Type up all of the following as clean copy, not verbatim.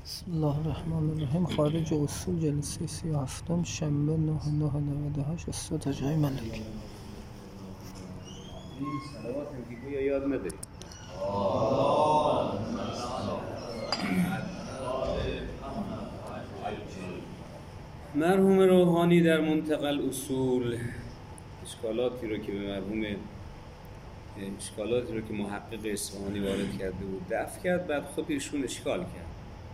بسم الله الرحمن الرحیم. خارج اصول جلسه 37 شنبه 9/9/98 استاد حاجی ملک. این صلوات هم که گویا یاد نداری. مرحوم روحانی در منتقى الاصول اشکالاتی رو که محقق اصفهانی وارد کرده بود دفع کرد، بعد خود ایشون اشکال کرد.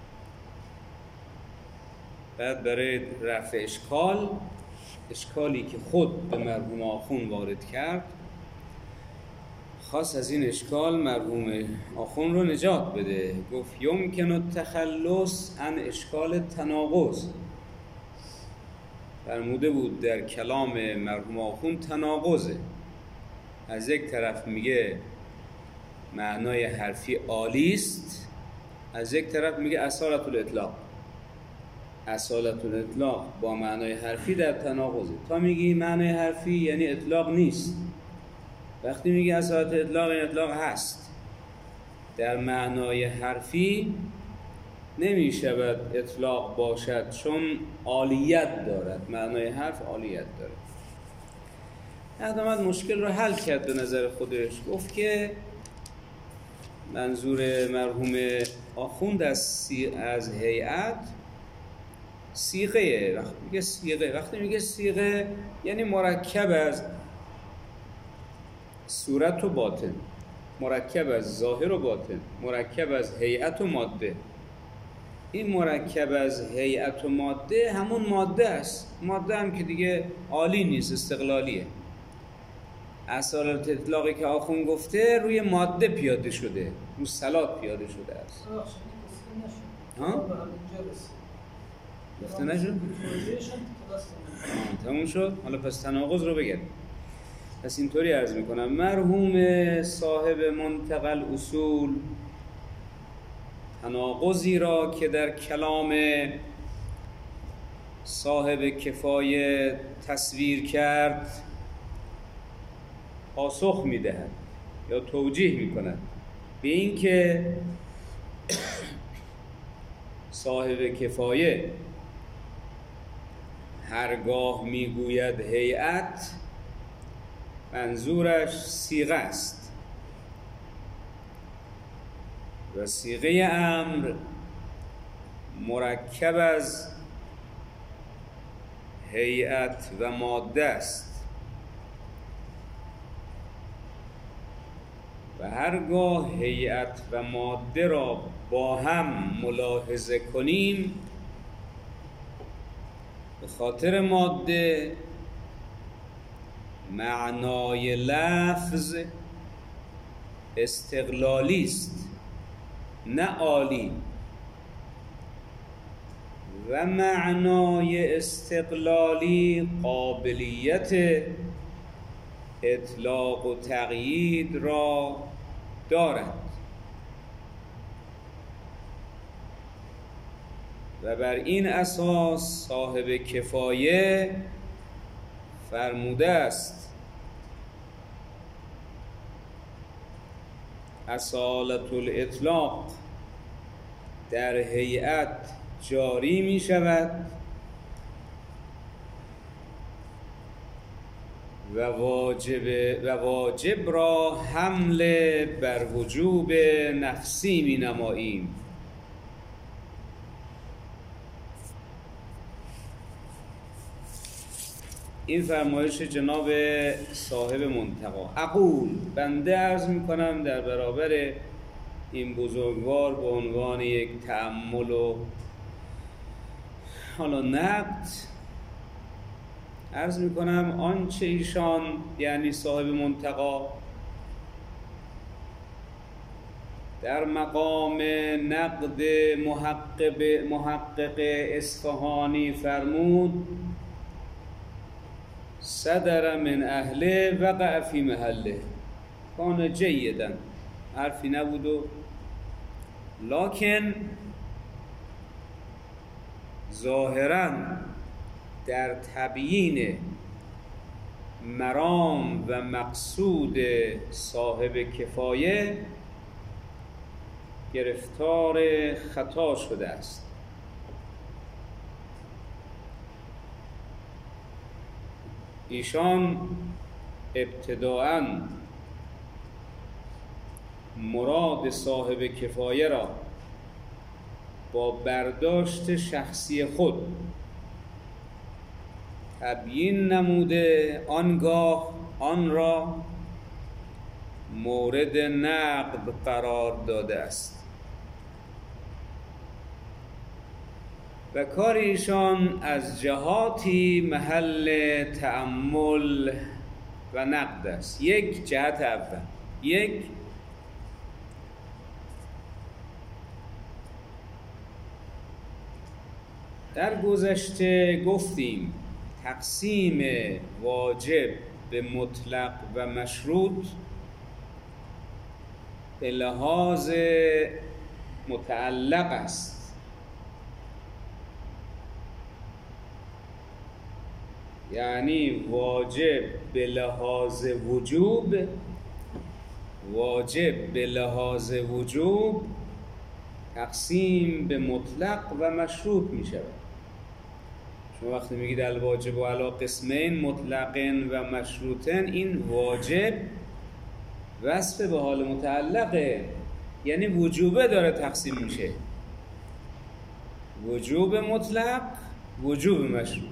بعد برای رفع اشکالی که خود به مرحوم آخون وارد کرد، خواست از این اشکال مرحوم آخون رو نجات بده. گفت یمکن التخلص عن اشکال تناقض. فرموده بود در کلام مرحوم آخون تناقضه. از یک طرف میگه معنای حرفی عالی است، از یک طرف میگه اصالت الاطلاق. اصالت الاطلاق با معنای حرفی در تناقضه. تا میگی معنای حرفی یعنی اطلاق نیست، وقتی میگی اصالت اطلاق یعنی اطلاق هست. در معنای حرفی نمیشود اطلاق باشد، چون عالیت دارد. معنای حرف عالیت دارد. احمد مشکل رو حل کرد به نظر خودش. گفت که منظور مرحوم آخوند از هیئت صیغه. وقتی میگه صیغه یعنی مرکب از صورت و باطن، مرکب از ظاهر و باطن، مرکب از هیئت و ماده. این مرکب از هیئت و ماده همون ماده است. ماده هم که دیگه عالی نیست، استقلالیه. اصالت اطلاقی که آخون گفته روی ماده پیاده شده، روی صلات پیاده شده است. گفته نشد؟ تموم شد؟ حالا پس تناقض رو بگرد. پس اینطوری عرض میکنم مرحوم صاحب منتقى الاصول تناقضی را که در کلام صاحب کفایه تصویر کرد پاسخ میدهد یا توجیه میکند به این که صاحب کفایه هرگاه میگوید هیئت منظورش صیغه است و صیغه امر مرکب از هیئت و ماده است و هرگاه هیئت و ماده را با هم ملاحظه کنیم، به خاطر ماده معنای لفظ استقلالی است نه عالی، و معنای استقلالی قابلیت اطلاق و تقیید را دارد و بر این اساس صاحب کفایه فرموده است اصالت الاطلاق در هیئت جاری می شود و واجب را حمل بر وجوب نفسی می نماییم. این فرمایش جناب صاحب منتقى. اقول، بنده عرض می کنم در برابر این بزرگوار به عنوان یک تأمل و حالا نقد عرض می کنم آنچه ایشان یعنی صاحب منتقى در مقام نقد محقق اصفهانی فرمود صدر من اهله وقع فی محله. کان جیدا، حرفی نبود و لکن ظاهراً در تبیین مرام و مقصود صاحب کفایه گرفتار خطا شده است. ایشان ابتداءً مراد صاحب کفایه را با برداشت شخصی خود تبیین نموده، آنگاه آن را مورد نقد قرار داده است و کار ایشان از جهاتی محل تأمل و نقد است. یک جهت اول، یک در گذشته گفتیم تقسیم واجب به مطلق و مشروط به لحاظ متعلق است، یعنی واجب به لحاظ وجوب، واجب به لحاظ وجوب تقسیم به مطلق و مشروط می شود. شما وقتی میگید الواجب و علی قسمین مطلقن و مشروطن، این واجب وصف به حال متعلقه، یعنی وجوبه داره تقسیم میشه، وجوب مطلق، وجوب مشروط.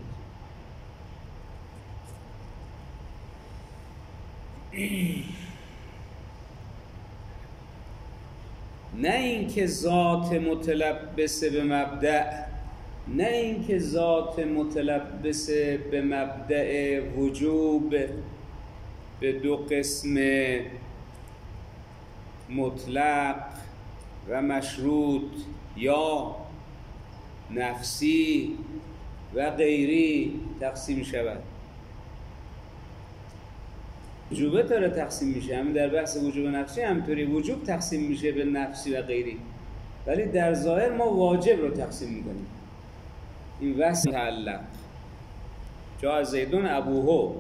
نه اینکه ذات متلبسه به مبدأ، نه اینکه ذات متلبسه به مبدأ وجوب به دو قسم مطلق و مشروط یا نفسی و غیری تقسیم شود. وجوبه داره تقسیم میشه، همین در بحث وجوب نفسی همینطوری، وجوب تقسیم میشه به نفسی و غیری، ولی در ظاهر ما واجب رو تقسیم میکنیم. این وصف متعلق جا زیدون ابوهو،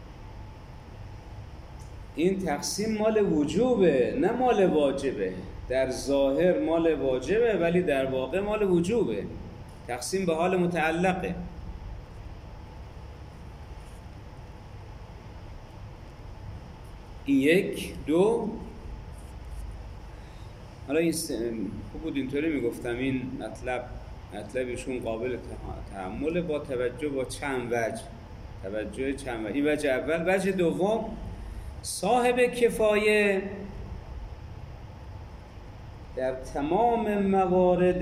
این تقسیم مال وجوبه نه مال واجبه. در ظاهر مال واجبه ولی در واقع مال وجوبه، تقسیم به حال متعلقه. این یک. دو، حالا این خوب بود اینطوری میگفتم، این مطلبشون قابل تحمل با توجه با چند وجه، توجه چند وجه. این وجه اول. وجه دوم، صاحب کفایه در تمام موارد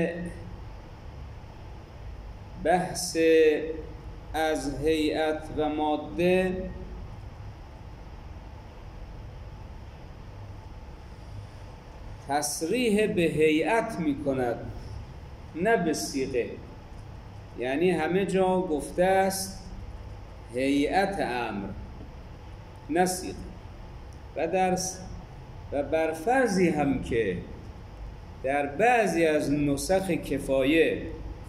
بحث از هیئت و ماده تصریح به هیئت می کند نه به صیغه، یعنی همه جا گفته است هیئت امر نه صیغه. و بر فرضی هم که در بعضی از نسخ کفایه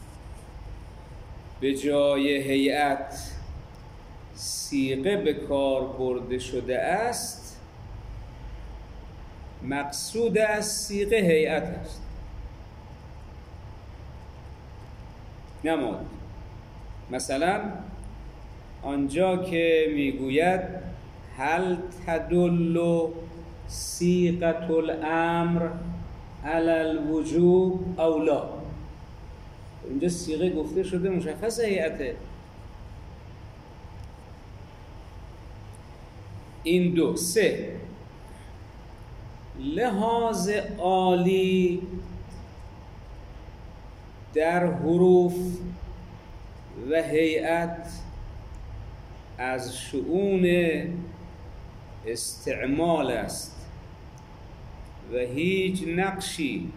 به جای هیئت صیغه به کار برده شده است، مقصود از صیغه هیئت است نماد. مثلا آنجا که میگوید هل تدل صیغه الامر علی الوجوب او لا، اینجا صیغه گفته شده مشخص هیئته. این دو. سه، لحاظ عالی در حروف و هیئت از شؤون استعمال است و هیچ نقشی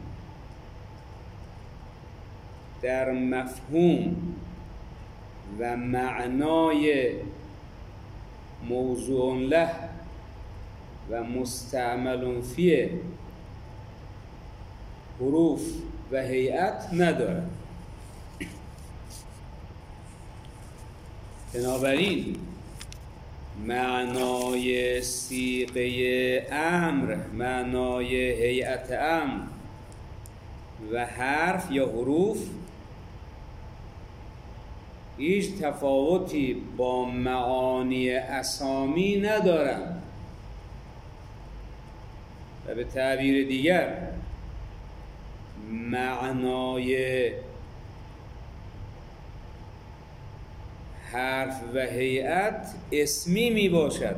در مفهوم و معنای موضوع له و مستعمل فیه حروف و هیئت ندارد. بنابراین معنای صیغه امر، معنای هیئت امر و حرف یا حروف هیچ تفاوتی با معانی اسامی ندارند و به تعبیر دیگر معنای حرف و هیئت اسمی می باشد،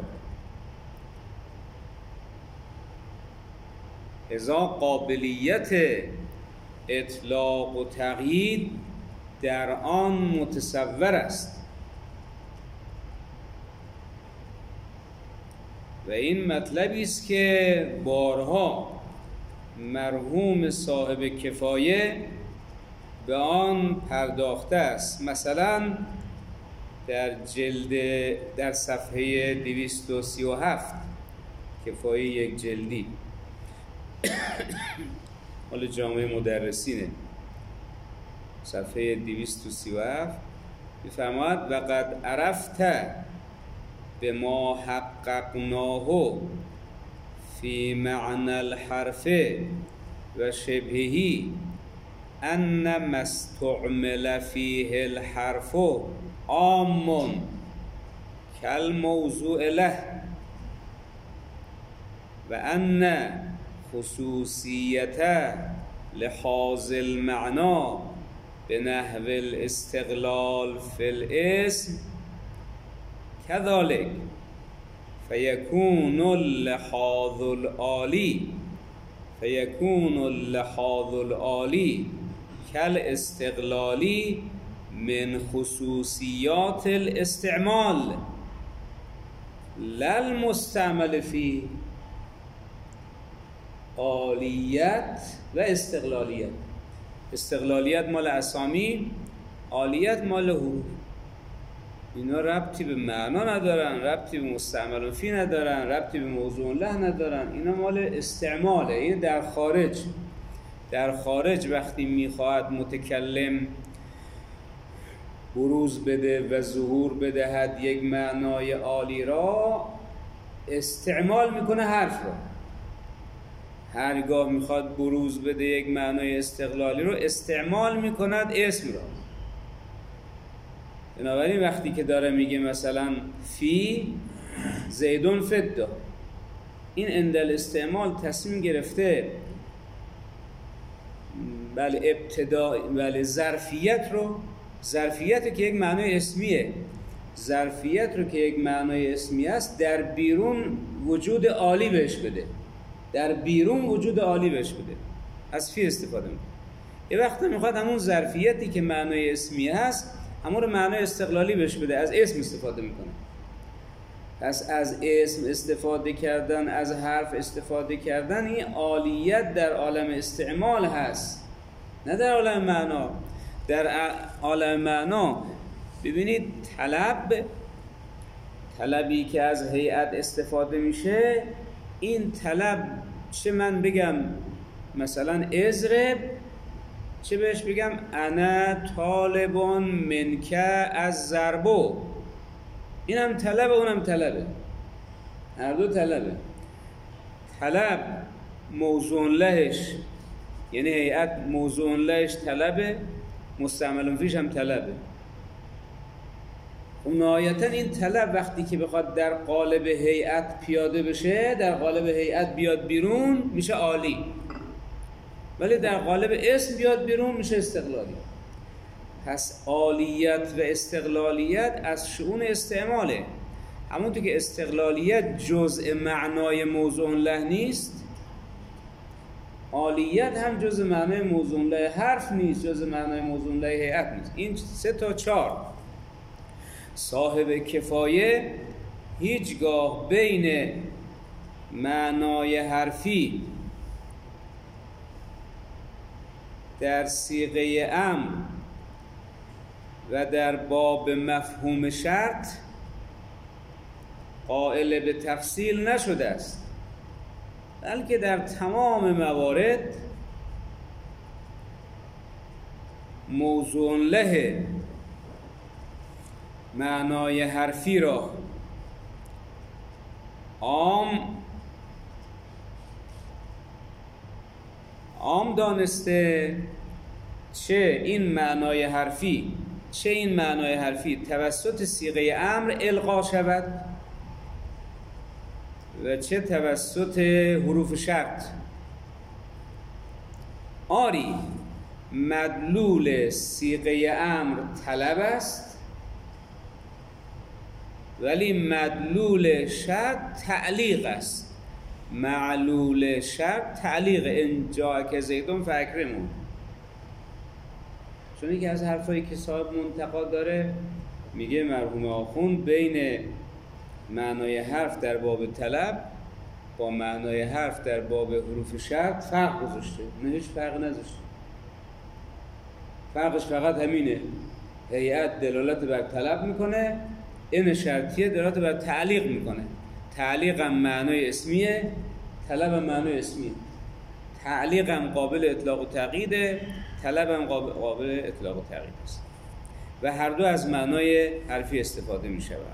لذا قابلیت اطلاق و تقیید در آن متصور است و این مطلبی است که بارها مرحوم صاحب کفایه به آن پرداخته است. مثلا در صفحه 237 کفایه یک جلدی حال جامعه مدرسینه، صفحه 237 می‌فرماید و قد عرفت به ما حققناه فی معنی الحرف و شبهه ان ما استعمل فیه الحرف عام کالموضوع له و ان خصوصیت لحاظ المعنى به نحو الاستقلال فی الاسم كذلك فيكون اللحاظ العالی كالاستقلال من خصوصیات الاستعمال لا المستعمل فيه. عالیت و استقلالیت، استقلالیت مال اسامی، عالیت مال حروف. اینا ربطی به معنا ندارن، ربطی به مستعمل فی ندارن، ربطی به موضوع له ندارن، اینا مال استعماله. این در خارج وقتی میخواهد متکلم بروز بده و ظهور بدهد یک معنای عالی را، استعمال میکنه حرف را. هرگاه میخواد بروز بده یک معنای استقلالی رو، استعمال میکند اسم را. بنابراین وقتی که داره میگه مثلا فی زیدون فدا، این اندل استعمال تصمیم گرفته بله ظرفیت که یک معنای اسمیه، ظرفیت رو که یک معنای اسمی است در بیرون وجود عالی بهش بده، از فی استفاده میکنه. یه وقتی میخواد همون ظرفیتی که معنای اسمی هست همون رو معنای استقلالی بهش بده، از اسم استفاده میکنه. پس از اسم استفاده کردن، از حرف استفاده کردن، این عالیت در عالم استعمال هست، نه در عالم معنا. در عالم معنا ببینید طلبی که از هیئت استفاده میشه، این طلب چه من بگم مثلا ازرب، چه بهش بگم انا طالبون منک از ضربو، این هم طلبه اونم طلبه، هر دو طلبه. طلب موضوع لهش یعنی هیئت موضوع لهش طلبه، مستعمل فیش هم طلبه. نهایتا این طلب وقتی که بخواد در قالب هیئت پیاده بشه، در قالب هیئت بیاد بیرون، میشه عالی، ولی در قالب اسم بیاد بیرون میشه استقلالی. پس عالیت و استقلالیت از شؤون استعماله. همونطور که استقلالیت جزء معنای موضوع له نیست، عالیت هم جزء معنای موضوع له حرف نیست، جزء معنای موضوع له هیئت نیست. این 3 تا 4 صاحب کفایه هیچگاه بین معنای حرفی در صیغه امر و در باب مفهوم شرط قائل به تفصیل نشده است، بلکه در تمام موارد موضوع له معنای حرفی را عام دانسته، چه این معنای حرفی توسط صیغه امر القا شود و چه توسط حروف شرط. آری مدلول صیغه امر طلب است، ولی مدلول شرط تعلیق است. معلول شرط تعلیق، ان جاءک زیدون فاکرموا. چون یکی از حرفایی که صاحب منتقا داره، میگه مرحوم آخوند بین معنای حرف در باب طلب با معنای حرف در باب حروف شرط فرق گذاشته. نه، هیچ فرق نذاشته. فرقش فقط همینه، هیئت دلالت بر طلب میکنه، این شرطیه دلالت بر تعلیق میکنه. تعلیق هم معنای اسمیه، طلب هم معنای اسمیه. تعلیق هم قابل اطلاق و تقییده، طلب هم قابل اطلاق و تقیید است و هر دو از معنای حرفی استفاده می شود.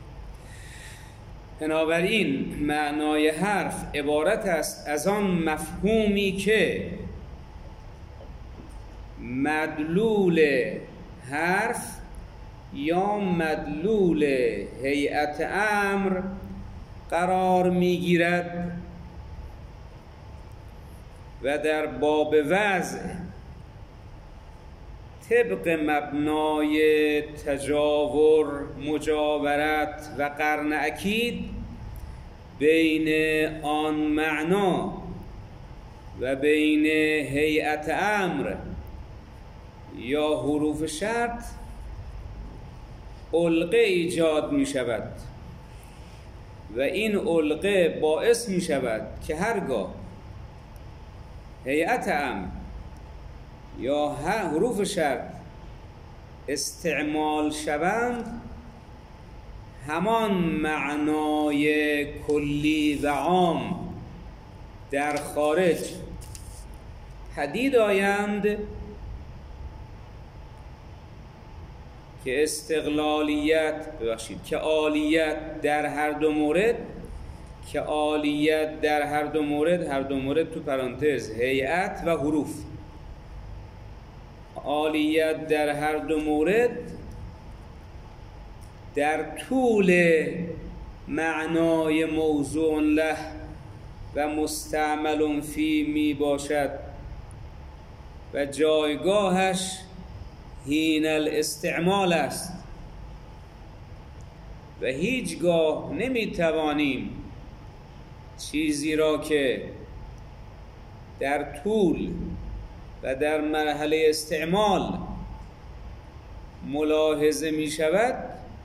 بنابراین معنای حرف عبارت است از آن مفهومی که مدلول حرف یا مدلول هیئت امر قرار می گیرد و در باب وضع طبق مبنای تجاور، مجاورت و قرن اکید بین آن معنا و بین هیئت امر یا حروف شرط علقه ایجاد می شود و این علقه باعث می شود که هرگاه هیئت امر یا حروف شرط استعمال شوند، همان معنای کلی و عام در خارج پدید آیند که که عالیت در هر دو مورد، هر دو مورد تو پرانتز هیئت و حروف، عالیت در هر دو مورد در طول معنای موضوع له و مستعمل فی می باشد و جایگاهش حین الاستعمال است و هیچگاه نمیتوانیم چیزی را که در طول و در مرحله استعمال ملاحظه می شود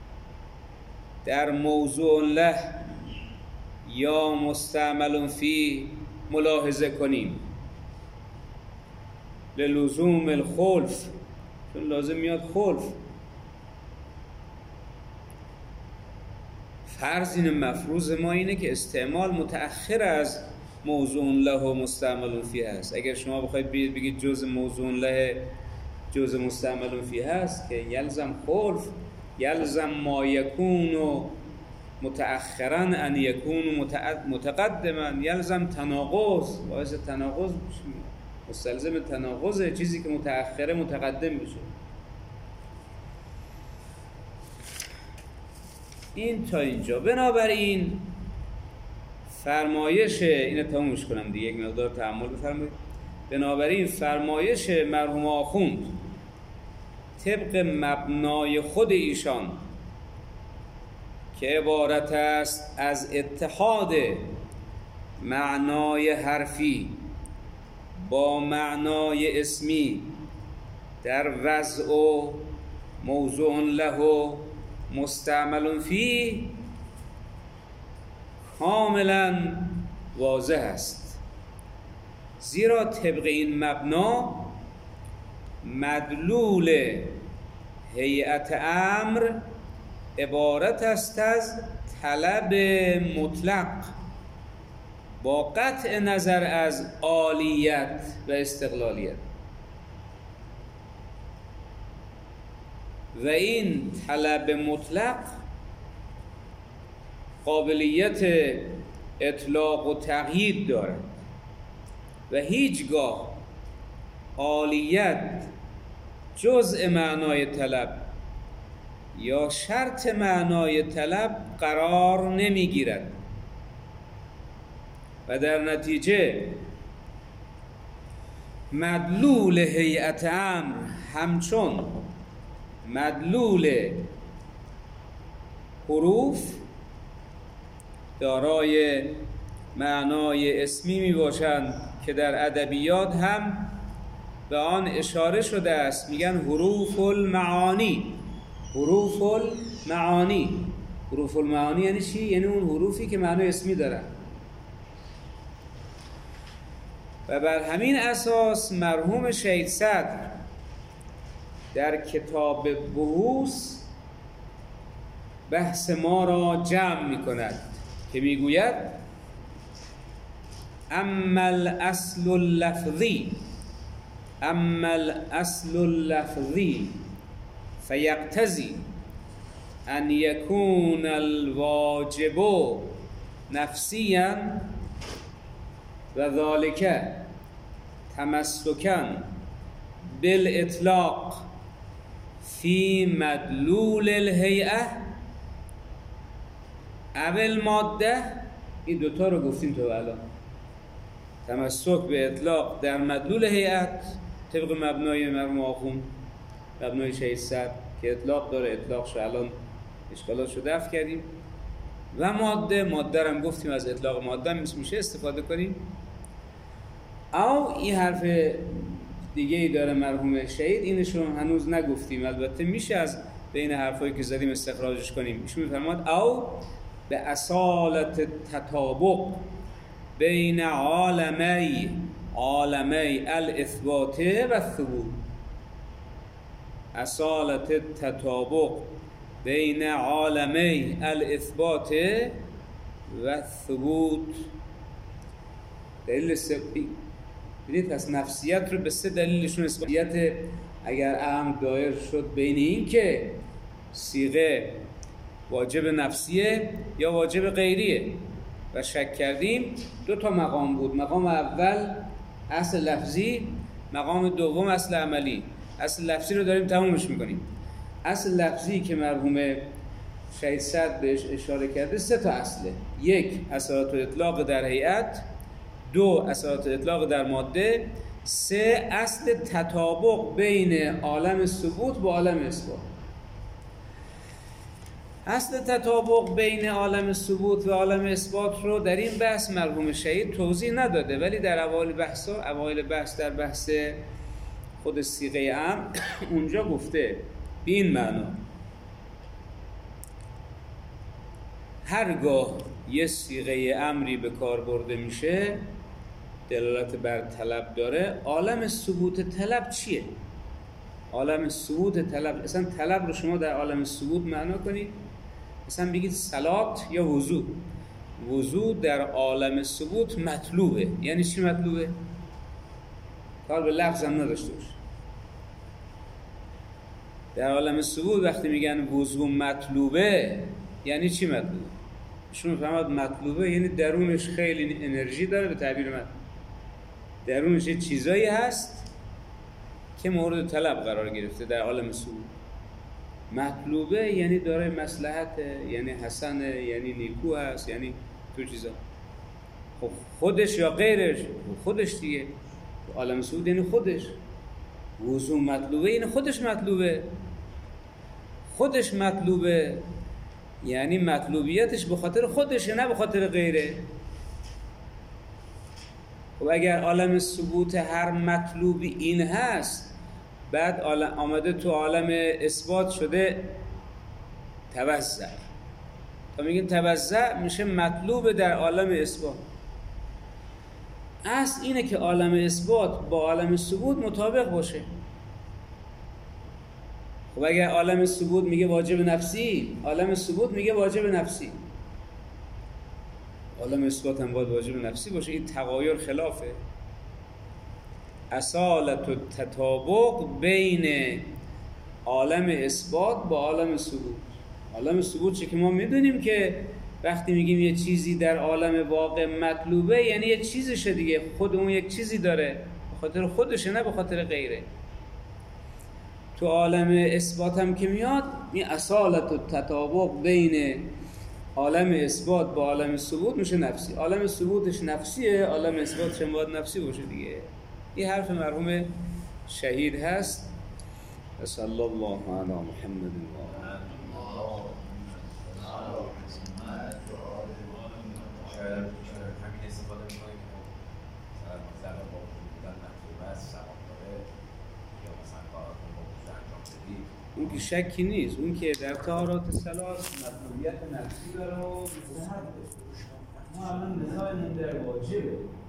در موضوع له یا مستعمل فی ملاحظه کنیم، للزوم الخلف، چون لازم میاد خلف. فرض این مفروض ما اینه که استعمال متأخر از موضوع له و مستعمل فی هست. اگر شما بخواید بگید جز موضوع له جز مستعمل فی هست که یلزم خلف، یلزم ما یکون متأخرا ان یکون متقدما، یلزم تناقض، باعث تناقض مستلزم تناقض چیزی که متأخره متقدم بشه. این تا اینجا. بنابراین فرمایش اینو تمومش کنم دیگه، یک مقدار تأمل بفرمایید. بنابراین فرمایش مرحوم آخوند طبق مبنای خود ایشان که عبارت است از اتحاد معنای حرفی با معنای اسمی در وضع و موضوع له و مستعمل فی، کاملا واضح است، زیرا طبق این مبنا مدلول هیئت امر عبارت است از طلب مطلق با قطع نظر از عالیت و استقلالیت، و این طلب مطلق قابلیت اطلاق و تقیید دارد و هیچگاه عالیت جزء معنای طلب یا شرط معنای طلب قرار نمیگیرد و در نتیجه مدلول هیئت امر همچون مدلول حروف دارای معنای اسمی می باشند که در ادبیات هم به آن اشاره شده است. میگن حروف المعانی. حروف المعانی. حروف المعانی یعنی چی؟ یعنی اون حروفی که معنای اسمی دارن. و بر همین اساس مرحوم شهید صدر در کتاب بحوث بحث ما را جمع می کند که می گوید اما الاصل اللفظی فیقتضی ان یکون الواجب نفسیا و ذالک تمسکا بالاطلاق فی مدلول الهیئه اول ماده. این دوتا رو گفتیم تو الان. تمسک به اطلاق در مدلول هیئت طبق مبنای مرحوم آخوند، مبنای شهید صدر که اطلاق داره، اطلاقش الان اشکالاتش رو دفع کردیم. و ماده هم گفتیم از اطلاق ماده میشه استفاده کنیم. او این حرف دیگه ای داره مرحوم شهید، اینش رو هنوز نگفتیم، البته میشه از بین حرفایی که زدیم استخراجش کنیم. ایشون میفرماد او به اصالت تطابق بین عالمی الاثبات و الثبوت. اصالت تطابق بین عالمی الاثبات و الثبوت. دلیل سببی بدید پس نفسیت رو به سه دلیلشون اثباتیت اگر اهم دایر شد بین این که صیغه واجب نفسیه یا واجب غیریه و شک کردیم. دو تا مقام بود، مقام اول اصل لفظی، مقام دوم اصل عملی. اصل لفظی رو داریم تمومش میکنیم. اصل لفظی که مرحوم شهید صدر بهش اشاره کرده سه تا اصله. یک اصالت اطلاق در هیئت، دو اصالت اطلاق در ماده، سه اصل تطابق بین عالم ثبوت با عالم اثبات. اصل تطابق بین عالم ثبوت و عالم اثبات رو در این بحث مرحوم شهید توضیح نداده، ولی در اوایل بحث در بحث خود صیغه امر اونجا گفته به این معنا هرگاه یه صیغه امری به کار برده میشه دلالت بر طلب داره. عالم ثبوت طلب چیه؟ عالم ثبوت طلب، اصلا طلب رو شما در عالم ثبوت معنا کنید، مثلا بگید صلات یا وضو. وضو در عالم ثبوت مطلوبه. یعنی چی مطلوبه؟ کار به لفظ هم نداشته باشه. در عالم ثبوت وقتی میگن وضو مطلوبه یعنی چی مطلوبه؟ شما فهمید مطلوبه یعنی درونش خیلی انرژی داره، به تعبیر من درونش یه چیزایی هست که مورد طلب قرار گرفته در عالم ثبوت. مطلوبه یعنی داره مصلحته، یعنی حسنه، یعنی نیکو هست، یعنی تو چیزا. خب خودش یا غیرش؟ خودش دیگه. عالم ثبوت یعنی خودش. وضو مطلوبه یعنی خودش مطلوبه. خودش مطلوبه یعنی مطلوبیتش به خاطر خودشه نه به خاطر غیره. خب اگر عالم ثبوت هر مطلوبی این هست، بعد آمده تو عالم اثبات شده توزع. تا میگن توزع میشه مطلوب در عالم اثبات. اصل اینه که عالم اثبات با عالم ثبوت مطابق باشه. خب اگر عالم ثبوت میگه واجب نفسی، عالم ثبوت میگه واجب نفسی، عالم اثبات هم باید واجب نفسی باشه. این تغایر خلافه. اصالت و تطابق بین عالم اثبات با عالم ثبوت. عالم ثبوت چه که ما میدونیم که وقتی میگیم یه چیزی در عالم واقع مطلوبه یعنی یه چیزشه دیگه، خود اون یک چیزی داره، خاطر خودشه نه به خاطر غیره. تو عالم اثبات هم که میاد این اصالت و تطابق بین عالم اثبات با عالم ثبوت میشه نفسی. عالم ثبوتش نفسیه، عالم اثباتش هم باید نفسی باشه دیگه. این حرف مرحوم شهید هست. صلی الله علی محمد و اون که شکی نیست، اون که در طهارات ثلاث مطلوبیت نفسی داره و مستحب. ما الان نزاعمون در واجبه.